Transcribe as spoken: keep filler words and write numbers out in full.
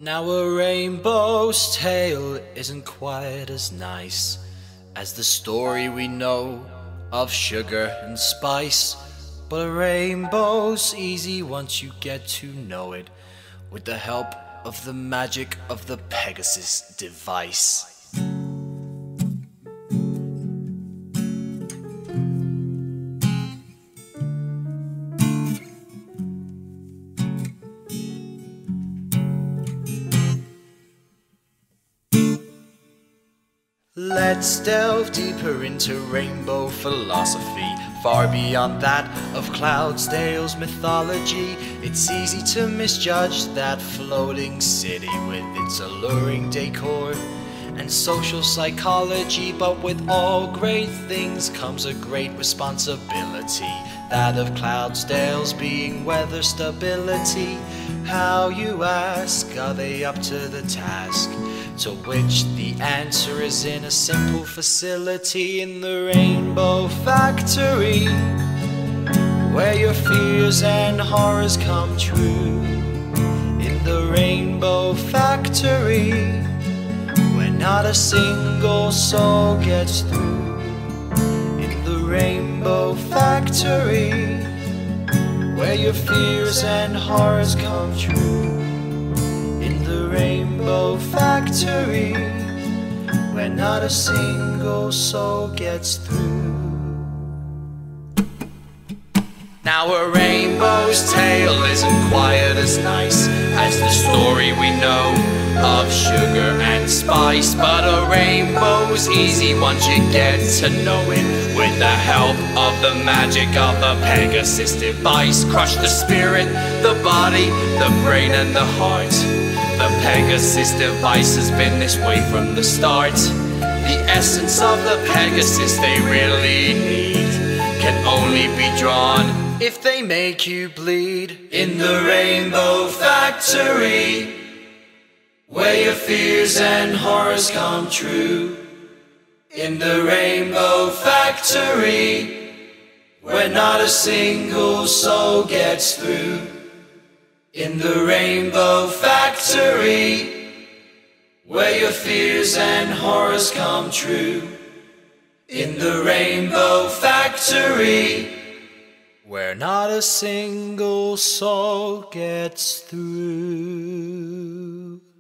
Now a rainbow's tale isn't quite as nice as the story we know of sugar and spice. But a rainbow's easy once you get to know it, with the help of the magic of the Pegasus device. Let's delve deeper into rainbow philosophy, far beyond that of Cloudsdale's mythology. It's easy to misjudge that floating city with its alluring decor and social psychology, but with all great things comes a great responsibility, that of Cloudsdale's being weather stability. How, you ask, are they up to the task? To which the answer is in a simple facility in the Rainbow Factory, where your fears and horrors come true. In the Rainbow Factory, where not a single soul gets through. In the Rainbow Factory, where your fears and horrors come true. In the Rainbow Factory, where not a single soul gets through. Now a rainbow's tale isn't quite as nice as the story we know of sugar and spice, but a rainbow's easy once you get to know it, with the help of the magic of the Pegasus device. Crush the spirit, the body, the brain and the heart. The Pegasus device has been this way from the start. The essence of the Pegasus they really need can only be drawn if they make you bleed. In the Rainbow Factory, where your fears and horrors come true. In the Rainbow Factory, where not a single soul gets through. In the Rainbow Factory, where your fears and horrors come true. In the Rainbow Factory, where not a single soul gets through.